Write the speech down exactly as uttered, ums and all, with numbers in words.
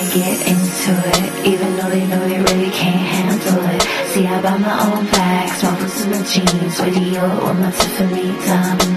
get into it, even though they know they really can't handle it. See, I buy my own bags, my boots and my jeans, radio with my Tiffany diamonds.